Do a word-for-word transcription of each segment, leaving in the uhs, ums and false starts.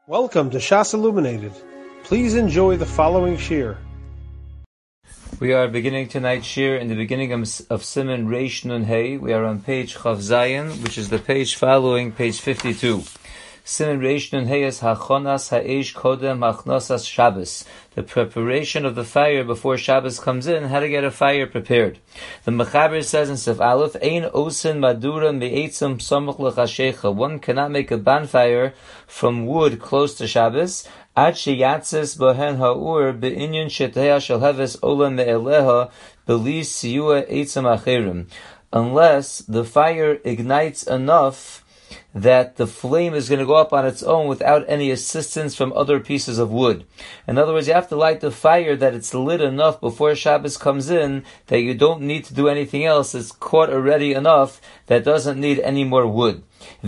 Welcome to Shas Illuminated. Please enjoy the following shir. We are beginning tonight's shir in the beginning of, of Siman Reish Nun Hey. We are on page Chav Zayin, which is the page following page fifty-two. Siman Reish Nun Hey is Hachonas Ha'esh Kodem Hachnosas Shabbos. The preparation of the fire before Shabbos comes in, how to get a fire prepared. The Mechaber says in Sef Aleph, Ein osin madura me'etzim samuch l'chashecha. One cannot make a bonfire from wood close to Shabbos. Ad sheyatzes bohen ha'ur be'inyan sheteha shel heves ola me'eleha beli siyua etzim acherim. Unless the fire ignites enough that the flame is going to go up on its own without any assistance from other pieces of wood. In other words, you have to light the fire that it's lit enough before Shabbos comes in that you don't need to do anything else. It's caught already enough that doesn't need any more wood.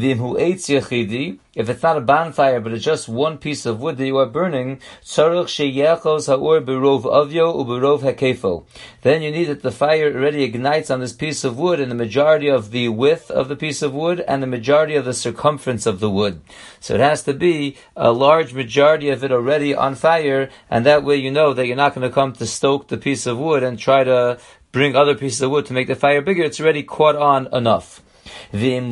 If it's not a bonfire, but it's just one piece of wood that you are burning, then you need that the fire already ignites on this piece of wood in the majority of the width of the piece of wood and the majority of the circumference of the wood. So it has to be a large majority of it already on fire, and that way you know that you're not going to come to stoke the piece of wood and try to bring other pieces of wood to make the fire bigger. It's already caught on enough. And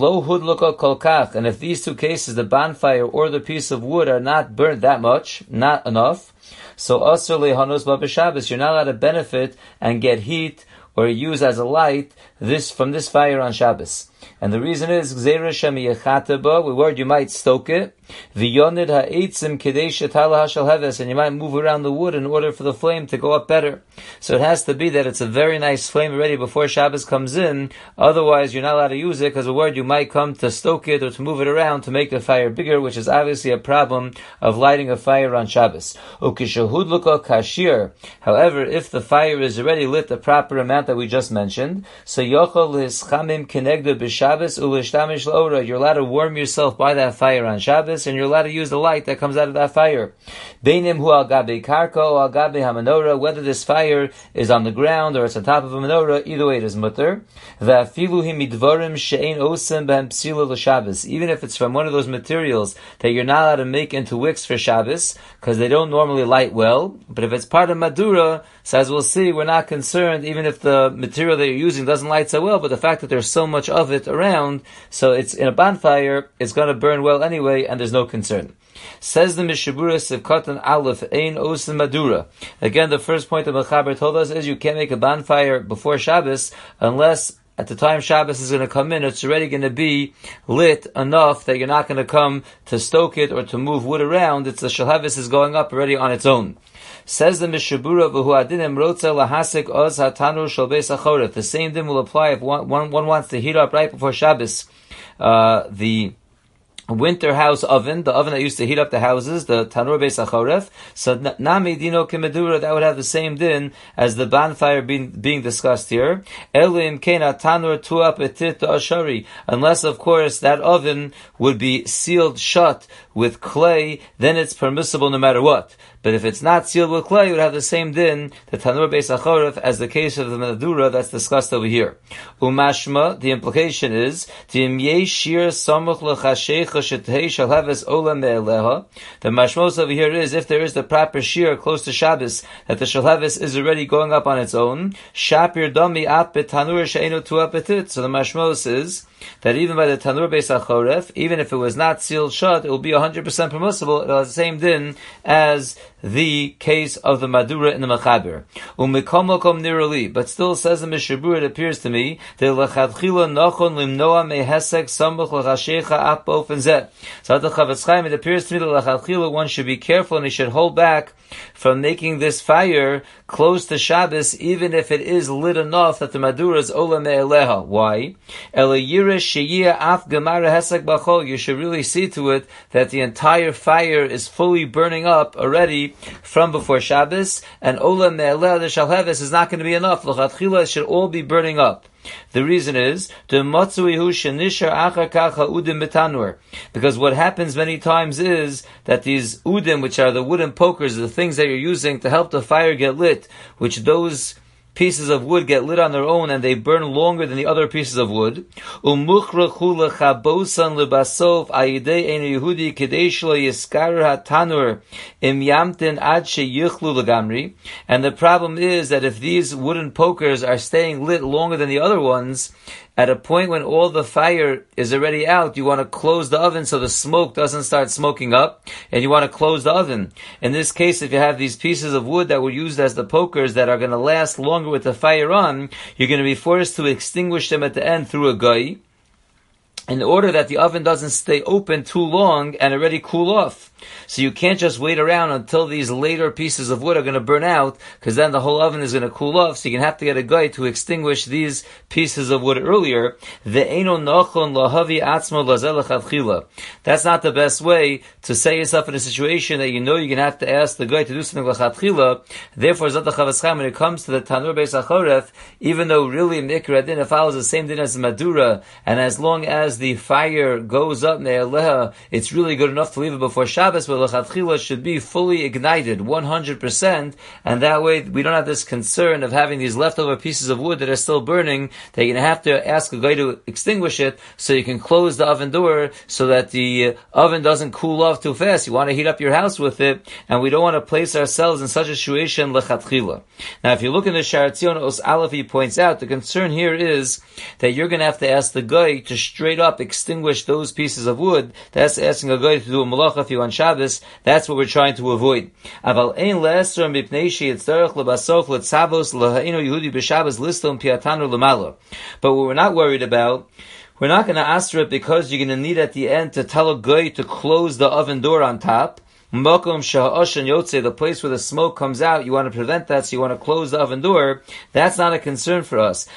if these two cases, the bonfire or the piece of wood, are not burnt that much, not enough, so asur lehanos ba b'Shabbos, you're not allowed to benefit and get heat or use as a light this from this fire on Shabbos. And the reason is, Gzeira shem yechata ba, with word you might stoke it, v'yonid ha'etzim kedei shetala hashal heves, and you might move around the wood in order for the flame to go up better. So it has to be that it's a very nice flame already before Shabbos comes in, otherwise you're not allowed to use it, because the word you might come to stoke it or to move it around to make the fire bigger, which is obviously a problem of lighting a fire on Shabbos. Ukishahud luka kashir, however, if the fire is already lit the proper amount that we just mentioned, so yochel lischamim kenegda b'Shabbos u'lishtamish l'ora, you're allowed to warm yourself by that fire on Shabbos, and you're allowed to use the light that comes out of that fire. Beinim hu al gabe karka or al gabe hamenorah, whether this fire is on the ground or it's on top of a menorah, either way it is mutter. Va'afilu hi midvarim she'ein osim b'hem psila l'Shabbos, even if it's from one of those materials that you're not allowed to make into wicks for Shabbos, because they don't normally light well, but if it's part of madura, so as we'll see, we're not concerned even if the material that you're using doesn't light so well, but the fact that there's so much of it around, so it's in a bonfire, it's going to burn well anyway, and there's no concern. Says the Mishabura Sivkatan Aleph Ein Osin Madura. Again, the first point that Mechaber told us is you can't make a bonfire before Shabbos unless at the time Shabbos is going to come in, it's already going to be lit enough that you're not going to come to stoke it or to move wood around. It's the Shalhevis is going up already on its own. Says the Mishabura, V'hu adinim rotza lahasik oz hatanur shel beis hachoret. The same thing will apply if one, one, one wants to heat up right before Shabbos uh, the winter house oven, the oven that used to heat up the houses, the tanur beis hachoref. So nami dino kemedura, that would have the same din as the bonfire being being discussed here. Elim kena tanur tuap etit ashari, unless of course that oven would be sealed shut with clay, then it's permissible no matter what. But if it's not sealed with clay, it would have the same din, the tanur beis hachoref, as the case of the medura that's discussed over here. Umashma, the implication is, tim yeshir samuch lechashech the mashmos over here is, if there is the proper shear close to Shabbos, that the shalhevis is already going up on its own, shapir dami at betanur she'enu tu apetit. So the mashmos is that even by the tanur beis hachoref, even if it was not sealed shut, it will be one hundred percent permissible. It will have the same din as the case of the madura in the Mechaber. Umikom lokom nirali, but still says the Mishabur, it appears to me that lechadchila nachon limnoa mehesek samuch lechashecha ap bofen zeh. So at the Chavetz Chaim, it appears to me that lechadchila one should be careful and he should hold back from making this fire close to Shabbos, even if it is lit enough that the madura is ola me'eleha. Why? Ela yirish sheyia af gemara hesek bachol. You should really see to it that the entire fire is fully burning up already from before Shabbos, and ola me'eleha the shalheves is not going to be enough. L'chadchila, it should all be burning up. The reason is because what happens many times is that these udim, which are the wooden pokers, the things that you're using to help the fire get lit, which those pieces of wood get lit on their own and they burn longer than the other pieces of wood. Umuchrachu lechabosan lebasof ayidei enu Yehudi kedei shelo yiskar hatanur im yamtin ad sheyichlu legamri. And the problem is that if these wooden pokers are staying lit longer than the other ones, at a point when all the fire is already out, you want to close the oven so the smoke doesn't start smoking up, and you want to close the oven. In this case, if you have these pieces of wood that were used as the pokers that are going to last longer with the fire on, you're going to be forced to extinguish them at the end through a gai, in order that the oven doesn't stay open too long and already cool off. So you can't just wait around until these later pieces of wood are going to burn out, because then the whole oven is going to cool off, so you're going to have to get a guy to extinguish these pieces of wood earlier. That's not the best way to set yourself in a situation that you know you're going to have to ask the guy to do something l'chatchila. Therefore, Zot HaChavas Chaim, when it comes to the Tanur Beis HaChoref, even though really Mikra Din, it follows the same din as Madura, and as long as the fire goes up, Me'aleha, it's really good enough to leave it before Shabbos, but l'chatchila should be fully ignited, one hundred percent, and that way we don't have this concern of having these leftover pieces of wood that are still burning, that you're going to have to ask a guy to extinguish it, so you can close the oven door, so that the oven doesn't cool off too fast. You want to heat up your house with it, and we don't want to place ourselves in such a situation, l'chatchila. Now, if you look in the Sha'ar Tzion, Os Aleph, he points out, the concern here is that you're going to have to ask the guy to straight up extinguish those pieces of wood. That's asking a guy to do a malacha if you on Shabbos. That's what we're trying to avoid. But we're not worried about, we're not going to ask it because you're going to need at the end to tell a guy to close the oven door on top. The place where the smoke comes out, you want to prevent that, so you want to close the oven door. That's not a concern for us.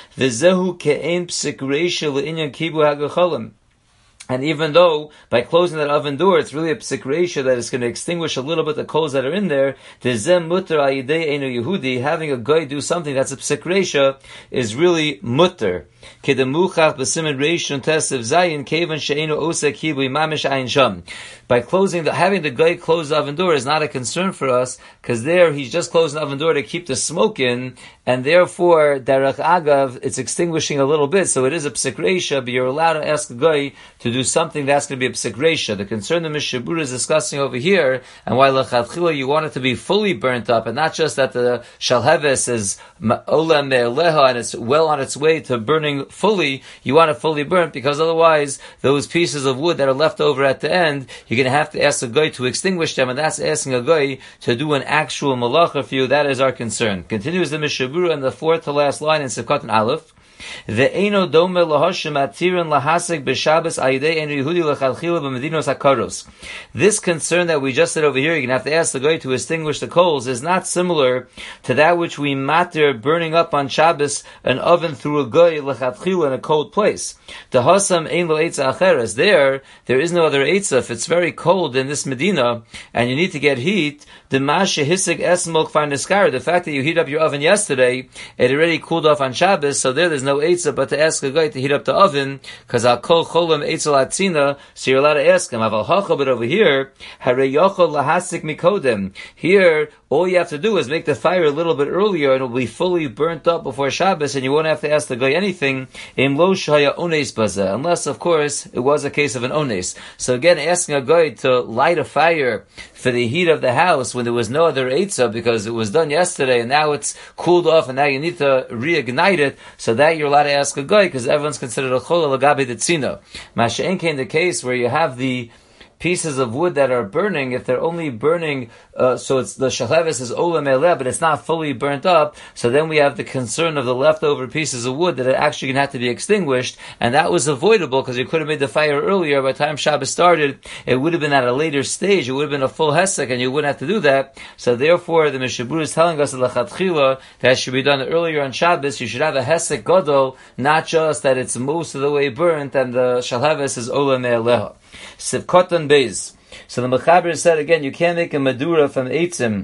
And even though, by closing that oven door, it's really a psik reisha that is going to extinguish a little bit the coals that are in there, the zem mutter ayidei enu Yehudi, having a guy do something that's a psik reisha, is really mutter. Kedemuchach b'simen reishon tesiv zayin kevan she'enu osek hibu imamish ayin sham. By closing the, having the guy close the oven door is not a concern for us, because there he's just closing the oven door to keep the smoke in, and therefore, derech agav, it's extinguishing a little bit, so it is a psik reisha, but you're allowed to ask a guy to do something that's going to be a psik reisha. The concern the Mishnah Berurah is discussing over here, and why l'chatchila you want it to be fully burnt up, and not just that the shalheves is olem me'eleha, and it's well on its way to burning fully. You want it fully burnt, because otherwise, those pieces of wood that are left over at the end, you're going to have to ask a guy to extinguish them, and that's asking a guy to do an actual malacha for you. That is our concern. Continues the Mishnah Berurah in the fourth to last line in Sivkot and Aleph. Ve'eno dome lahashem atirin lahasek b'Shabbos ayidei enu Yehudi l'chatchila b'medinos hakaros. This concern that we just said over here, you're going to have to ask the guy to extinguish the coals, is not similar to that which we matter burning up on Shabbos an oven through a guy l'chatchila in a cold place. The hasam ein lo eitza acheres. There, there is no other eitza. If it's very cold in this Medina and you need to get heat, the mashe hisig esmok farniskar. The fact that you heat up your oven yesterday, it already cooled off on Shabbos, so there, there's no eitzah but to ask a guy to heat up the oven, because al kol cholam eitzel atzina, so you're allowed to ask him. Aval hacha, but over here, harei yochol lahasik mikodem. Here, all you have to do is make the fire a little bit earlier, and it will be fully burnt up before Shabbos, and you won't have to ask the guy anything. Im lo shaya ones baza, unless, of course, it was a case of an ones. So again, asking a guy to light a fire for the heat of the house when there was no other eitzah, because it was done yesterday, and now it's cooled off, and now you need to reignite it, so that you're allowed to ask a guy, because everyone's considered a chol lagabi detzina. Masha'en came the case where you have the pieces of wood that are burning, if they're only burning, uh, so it's the shaleves is olam eleh, but it's not fully burnt up, so then we have the concern of the leftover pieces of wood that are actually going to have to be extinguished, and that was avoidable because you could have made the fire earlier. By the time Shabbos started, it would have been at a later stage, it would have been a full hesek, and you wouldn't have to do that. So therefore, the Mishnah Berurah is telling us that that should be done earlier on Shabbos. You should have a hesek gadol, not just that it's most of the way burnt, and the shaleves is olam eleh. Sivkot and Beis. So the Mechaber said again, you can't make a Madura from Eitzim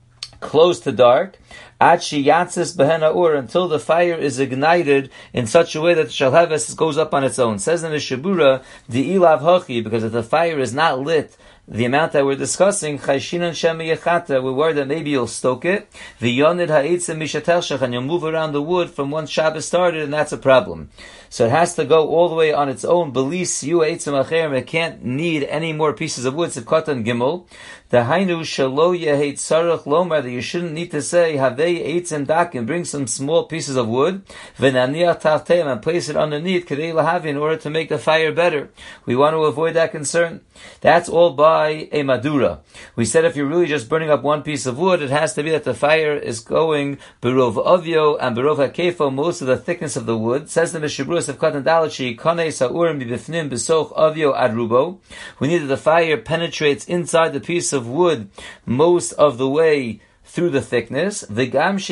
close to dark, Ad shiyatzis behen ur, until the fire is ignited in such a way that the shalheves goes up on its own. Says in the Mishnah Berurah, the ilav hachi, because if the fire is not lit the amount that we're discussing, chayshinan shema yechata, we're worried that maybe you'll stoke it, v'yonid ha'itzim mishatershach, and you'll move around the wood from once Shabbos started, and that's a problem. So it has to go all the way on its own. Belis yu eitzim acherim. It can't need any more pieces of wood. Sivkatan gimel. The hainu shalo yeheit sarach lomar, that you shouldn't need to say havei eitzim dakim. Bring some small pieces of wood, v'naniach tachteim, and place it underneath kedei lahavi, in order to make the fire better. We want to avoid that concern. That's all by a madura. We said if you're really just burning up one piece of wood, it has to be that the fire is going berov avyo and berov hakefo, most of the thickness of the wood. Says the Mishabura of Katan Dalachi, Kane Sa'urim Bifnim Besoch Avyo Adrubo. We need that the fire penetrates inside the piece of wood most of the way through the thickness. We also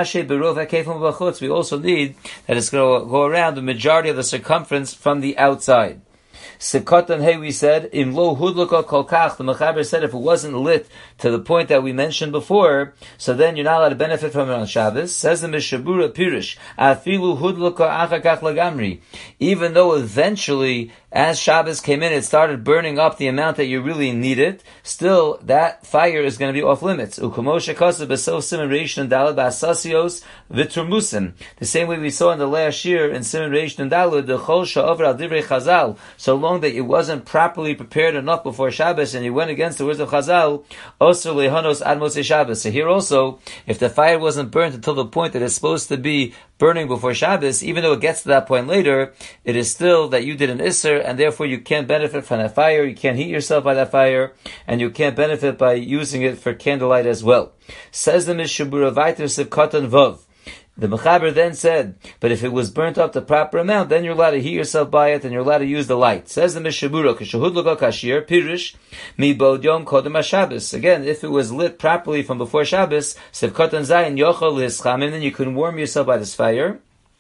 need that it's going to go around the majority of the circumference from the outside. Sikatan hey, we said, im lo hudluka kolkach, the Mechaber said if it wasn't lit to the point that we mentioned before, so then you're not allowed to benefit from it on Shabbos. Says the Mishabura Pirish, afilu hudluka achakach lagamri. Even though eventually, as Shabbos came in, it started burning up the amount that you really needed, still, that fire is going to be off limits. Ukumosha kasa beso siman reish and dalad ba'asasios v'turmusim. The same way we saw in the last year in siman reish and dalad, the chol sha'over al divrei chazal, so long that it wasn't properly prepared enough before Shabbos and you went against the words of Chazal, osur lehanos ad motzei Shabbos. So here also, if the fire wasn't burnt until the point that it's supposed to be burning before Shabbos, even though it gets to that point later, it is still that you did an Isser, and therefore you can't benefit from that fire, you can't heat yourself by that fire, and you can't benefit by using it for candlelight as well. Says the Mishabura Vayter Sivkatan Vov. The Mechaber then said, but if it was burnt up the proper amount, then you're allowed to heat yourself by it, and you're allowed to use the light. Says the Mishabura, K'shahud l'go kashir, Pirish, mi bod yom kodem ha-Shabbos. Again, if it was lit properly from before Shabbos, Sivkatan Zayin yochol l'hischamin, then you can warm yourself by this fire.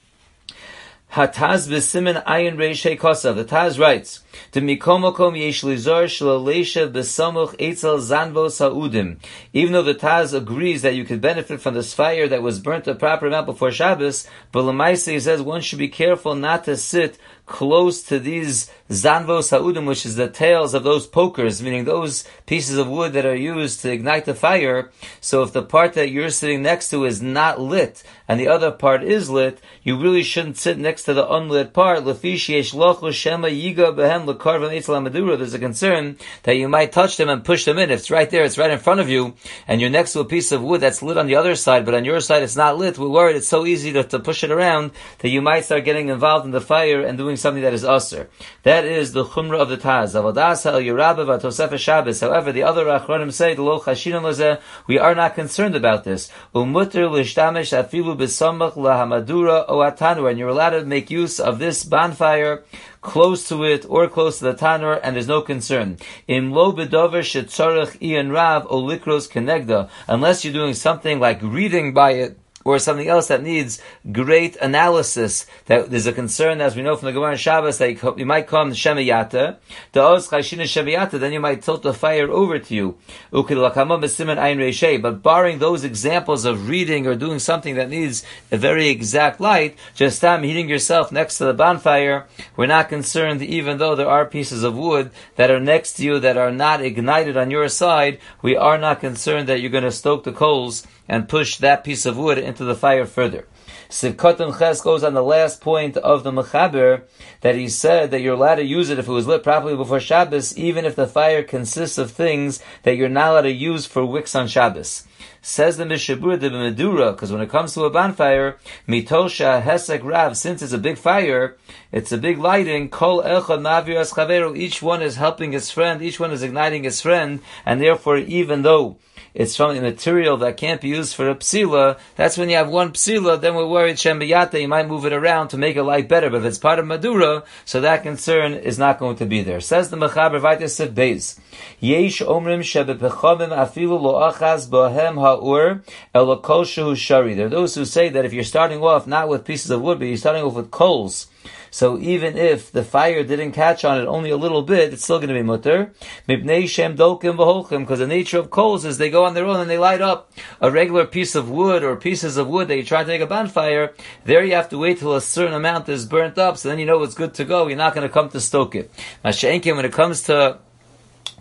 Hataz b'simen ayin reishei kosav. The Taz writes, "To mikomokom yesh lizor shlalesha b'samuch etzel zanvos ha'udim." Even though the Taz agrees that you could benefit from this fire that was burnt the proper amount before Shabbos, but Lamaisa he says one should be careful not to sit close to these zanvos ha'udim, which is the tails of those pokers, meaning those pieces of wood that are used to ignite the fire. So if the part that you're sitting next to is not lit, and the other part is lit, you really shouldn't sit next to the unlit part. There's a concern that you might touch them and push them in. If it's right there, it's right in front of you, and you're next to a piece of wood that's lit on the other side, but on your side it's not lit, we're worried it's so easy to, to push it around that you might start getting involved in the fire and doing something that is usher. That is the chumrah of the Taz. However, the other Achronim say, we are not concerned about this. And you're allowed to make use of this bonfire close to it or close to the tanur, and there's no concern. Unless you're doing something like reading by it, or something else that needs great analysis, that there's a concern, as we know from the Gemara in Shabbos, that you might come to Shemiyata, then you might tilt the fire over to you. But barring those examples of reading or doing something that needs a very exact light, just time heating yourself next to the bonfire, we're not concerned, even though there are pieces of wood that are next to you that are not ignited on your side, we are not concerned that you're going to stoke the coals and push that piece of wood into the fire further. Sivkatan Ches goes on the last point of the Mechaber, that he said that you're allowed to use it if it was lit properly before Shabbos, even if the fire consists of things that you're not allowed to use for wicks on Shabbos. Says the Mishabura de Medura, because when it comes to a bonfire, mitosha hesek rav, since it's a big fire, it's a big lighting, kol echad ma'avir es chaveru, each one is helping his friend, each one is igniting his friend, and therefore even though it's from a material that can't be used for a psila, that's when you have one psila, then we're worried shembiyata, you might move it around to make it light better, but if it's part of Madura, so that concern is not going to be there. Says the Mechaber Vayter Sif Beis, Yesh omrim shebepechamim afilu lo achaz bohem ha'ur elo kol shehu shari. There are those who say that if you're starting off not with pieces of wood, but you're starting off with coals, so even if the fire didn't catch on it only a little bit, it's still going to be mutter. Mipnei shem dolkim v'holchim, because the nature of coals is they go on their own and they light up. A regular piece of wood or pieces of wood that you try to make a bonfire, there you have to wait till a certain amount is burnt up, so then you know it's good to go. You're not going to come to stoke it. Masha'enkim, when it comes to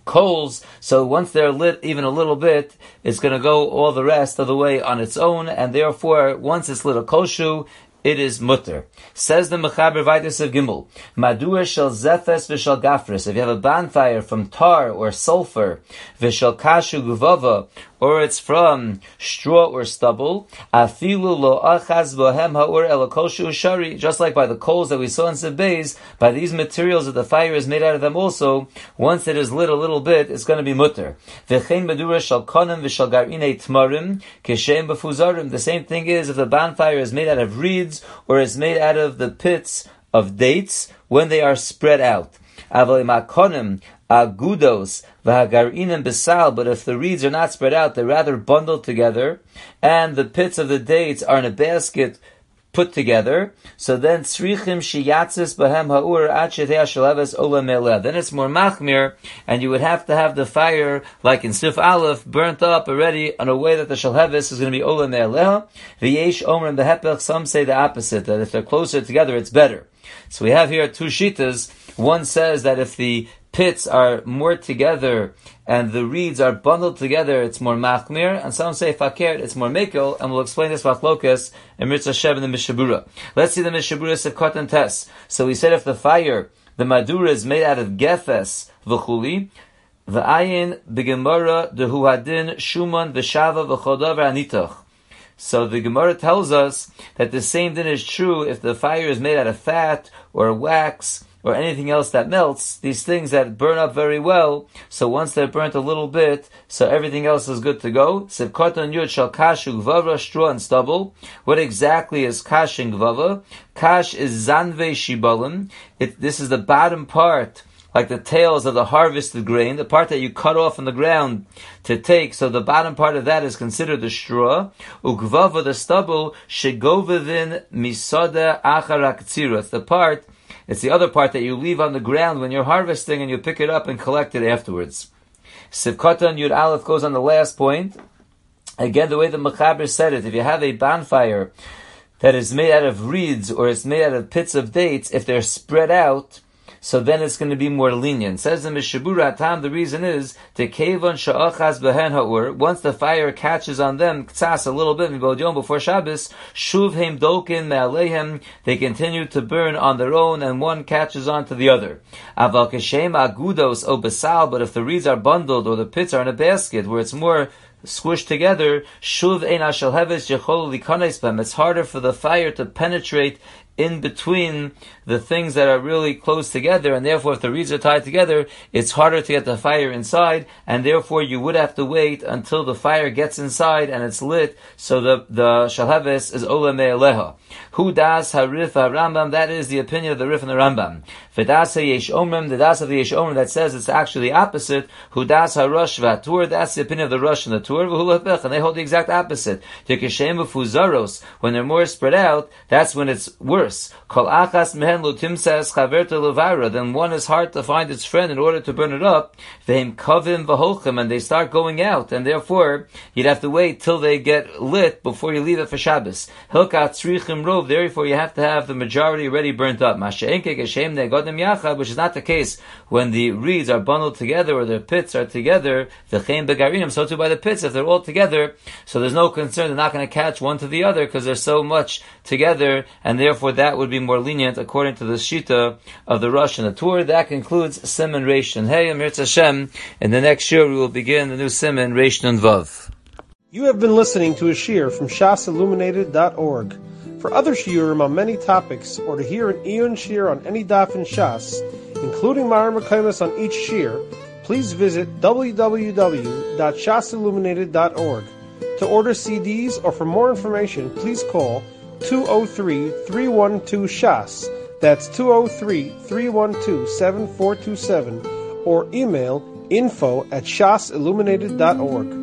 coals, so once they're lit even a little bit, it's going to go all the rest of the way on its own, and therefore, once it's lit a koshu, it is mutter. Says the Mechaber Vaitis of Gimel, Madua shel zefes v'shel gafris. If you have a bonfire from tar or sulfur, v'shel kashu guvava, or it's from straw or stubble, afilu lo achaz bohem ha'ur el koshu shari. Just like by the coals that we saw in Sebez, by these materials that the fire is made out of them also, once it is lit a little bit, it's going to be mutter. V'chein madura shel konim v'shel gar'inei tmarim kishem b'fuzarim. The same thing is if the bonfire is made out of reeds or is made out of the pits of dates when they are spread out. Avali makonim agudos v'hagarinim besal. But if the reeds are not spread out, they're rather bundled together, and the pits of the dates are in a basket put together, so then tzrichim shiyatzis bahem ha'ur ad shetei shaleves ola meleh. Then it's more machmir, and you would have to have the fire, like in Sif Aleph, burnt up already in a way that the shalheves is going to be ola meleh. V'yesh omrim behepech. Some say the opposite, that if they're closer together, it's better. So we have here two shitas. One says that if the pits are more together and the reeds are bundled together, it's more machmir, and some say fakir, it's more mekel, and we'll explain this machlokas in Mitzvah Shev in the Mishabura. Let's see the Mishabura Sefkot and Tes. So we said if the fire, the madura is made out of gefes v'chuli, v'ayin b'gemara dehuhadin shuman v'shava v'chodav v'anitach. So the Gemara tells us that the same thing is true if the fire is made out of fat or wax or anything else that melts, these things that burn up very well, so once they're burnt a little bit, so everything else is good to go. Sivkoton yud shal kash ugvava, straw and stubble. What exactly is kash and gvava? Kash is zanve shibalim. It, this is the bottom part, like the tails of the harvested grain, the part that you cut off in the ground to take. So the bottom part of that is considered the straw. Ugvava, the stubble, shegovavin misada acharak tzira. It's the part, it's the other part that you leave on the ground when you're harvesting and you pick it up and collect it afterwards. Sivkatan Yud Aleph goes on the last point. Again, the way the Mechaber said it, if you have a bonfire that is made out of reeds or it's made out of pits of dates, if they're spread out, so then it's going to be more lenient. Says the Mishabura Tam, the reason is to kevon sha'achaz behen ha'ur. Once the fire catches on them, ktsas a little bit before Shabbos, shuv heim dolkin me'aleihem. They continue to burn on their own, and one catches on to the other. Aval keshem agudos o besal. But if the reeds are bundled or the pits are in a basket where it's more squished together, shuv ein ashal heves yechol likanes b'hem. It's harder for the fire to penetrate in between the things that are really close together, and therefore if the reeds are tied together, it's harder to get the fire inside, and therefore you would have to wait until the fire gets inside and it's lit, so the the shalheves is ola me'aleha. Hu das harif ha-Rambam, that is the opinion of the Rif and the Rambam. V'das ha-yesh omrim, the das of the yesh omrim that says it's actually the opposite. Hu das ha-Rosh v'ha-Tur, that's the opinion of the Rosh and the Tur, v'hu lefech, and they hold the exact opposite. Tekeshem v'fuzaros, when they're more spread out, that's when it's worse. Kol achas mehen lutim says chaverta levara, then one is hard to find its friend in order to burn it up. V'hem kavim v'holchem, and they start going out, and therefore you'd have to wait till they get lit before you leave it for Shabbos. Hilkat tzrichim rov, therefore you have to have the majority already burnt up. Masha'enke geshem negodim yachad, which is not the case when the reeds are bundled together or the pits are together. V'chein begarinim, so too by the pits, if they're all together, so there's no concern, they're not going to catch one to the other because they're so much together, and therefore that would be more lenient according to the Shita of the Rosh and the Tur. That concludes Siman Reish and Hey, Amir Hashem. In the next year we will begin the new Siman Reish and Vav. You have been listening to a shiur from shas illuminated dot org. For other shiurim on many topics, or to hear an Iyun shiur on any daf in Shas, including Ma'ar Mekaymas on each shiur, please visit w w w dot shas illuminated dot org. To order C Ds or for more information, please call two oh three, three one two, S H A S. That's two oh three, three one two, seven four two seven. Or email info at shas illuminated dot org.